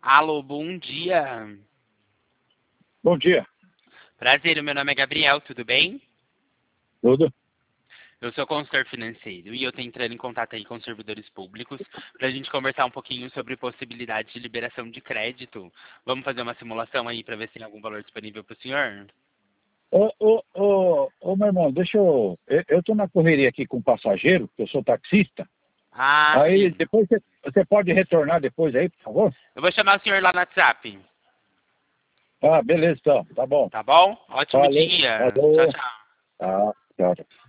Alô, bom dia. Bom dia. Prazer, o meu nome é Gabriel, tudo bem? Tudo? Eu sou consultor financeiro e eu tô entrando em contato aí com os servidores públicos para a gente conversar um pouquinho sobre possibilidade de liberação de crédito. Vamos fazer uma simulação aí para ver se tem algum valor disponível para o senhor? Meu irmão, deixa eu. Eu estou na correria aqui com o passageiro, que eu sou taxista. Ah, Aí sim. depois você pode retornar depois aí, por favor? Eu vou chamar o senhor lá no WhatsApp, Ah, beleza, então. Tá bom. tá bom? Ótimo Falou. dia. Tchau, Falou. tchau. Tá, tchau.